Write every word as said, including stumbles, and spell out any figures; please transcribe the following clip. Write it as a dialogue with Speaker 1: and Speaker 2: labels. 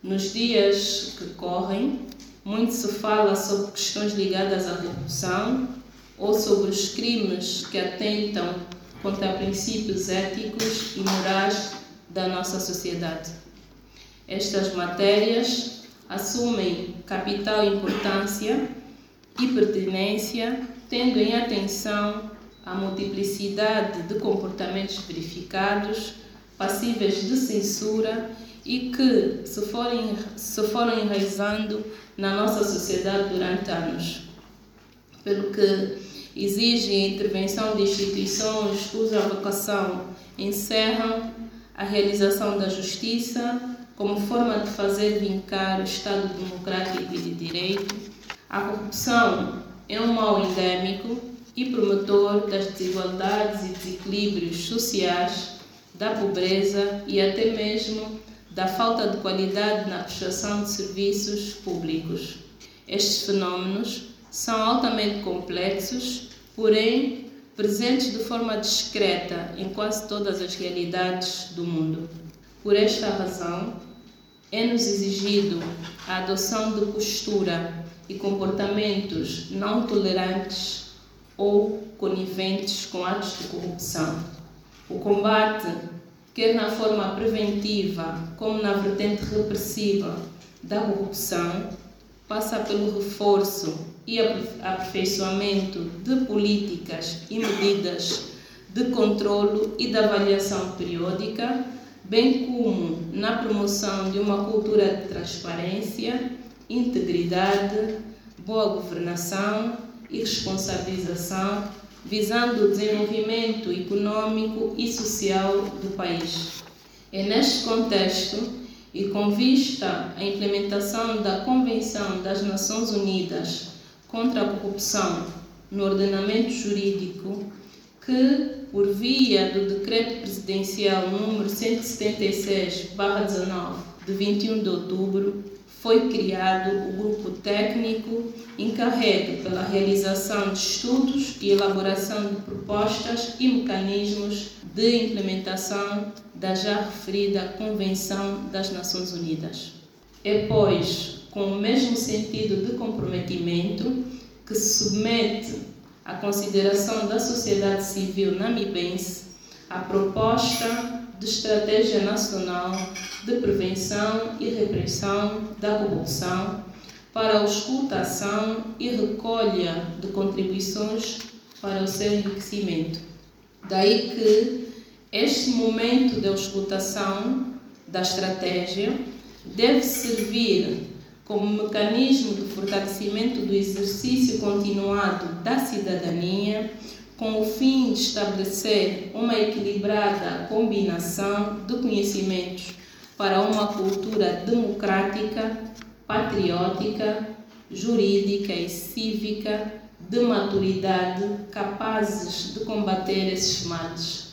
Speaker 1: Nos dias que correm, muito se fala sobre questões ligadas à corrupção ou sobre os crimes que atentam contra princípios éticos e morais da nossa sociedade. Estas matérias assumem capital importância e pertinência, tendo em atenção a multiplicidade de comportamentos verificados, passíveis de censura e que se forem, se foram enraizando na nossa sociedade durante anos, pelo que exigem a intervenção de instituições cuja vocação encerram a realização da justiça como forma de fazer vincar o Estado democrático e de direito. A corrupção é um mal endémico e promotor das desigualdades e desequilíbrios sociais, da pobreza e até mesmo da falta de qualidade na prestação de serviços públicos. Estes fenómenos são altamente complexos, porém presentes de forma discreta em quase todas as realidades do mundo. Por esta razão, é-nos exigido a adoção de postura e comportamentos não tolerantes ou coniventes com atos de corrupção. O combate, quer na forma preventiva como na vertente repressiva da corrupção, passa pelo reforço e aperfeiçoamento de políticas e medidas de controlo e de avaliação periódica, bem como na promoção de uma cultura de transparência, integridade, boa governação e responsabilização, visando o desenvolvimento econômico e social do país. É neste contexto e com vista à implementação da Convenção das Nações Unidas contra a Corrupção no ordenamento jurídico que, por via do Decreto Presidencial número cento e setenta e seis barra dezenove, de vinte e um de outubro, foi criado o grupo técnico encarregue pela realização de estudos e elaboração de propostas e mecanismos de implementação da já referida Convenção das Nações Unidas. É, pois, com o mesmo sentido de comprometimento que se submete à consideração da sociedade civil namibense a proposta de Estratégia Nacional de Prevenção e Repressão da Corrupção para a auscultação e recolha de contribuições para o seu enriquecimento. Daí que este momento de auscultação da estratégia deve servir como mecanismo de fortalecimento do exercício continuado da cidadania, com o fim de estabelecer uma equilibrada combinação de conhecimentos para uma cultura democrática, patriótica, jurídica e cívica de maturidade capazes de combater esses males.